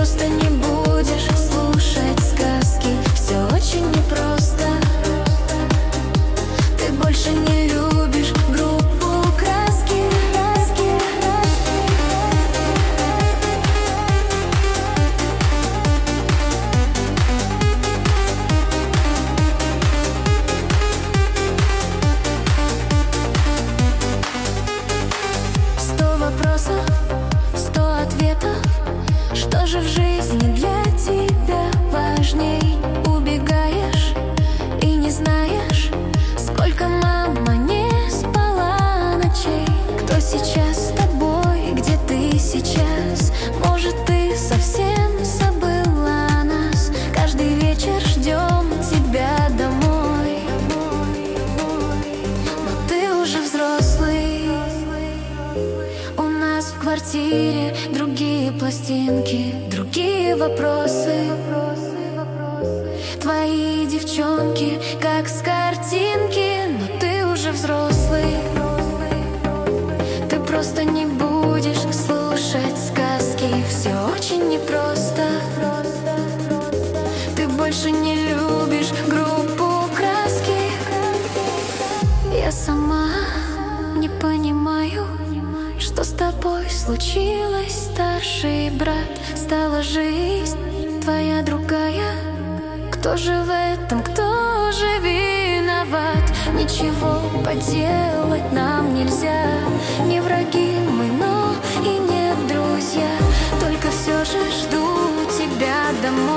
просто не будешь слушать сказки. Все очень непросто. Ты больше не любишь группу краски. Сто вопросов, 100 ответов. Что же в жизни для тебя важней? Убегаешь и не знаешь, сколько мама не спала ночей. Кто сейчас с тобой, где ты сейчас? Может, ты совсем забыла нас? Каждый вечер ждем тебя домой. Но ты уже взрослый. У нас в квартире другие пластинки, другие вопросы. Твои девчонки, как с картинки. Но ты уже взрослый. Ты просто не будешь слушать сказки. Все очень непросто. Ты больше не любишь группу краски. Я сама не понимаю, что с тобой случилось, старший брат. Стала жизнь твоя другая. Кто же в этом, кто же виноват? Ничего поделать нам нельзя. Не враги мы, но и не друзья. Только все же жду тебя домой.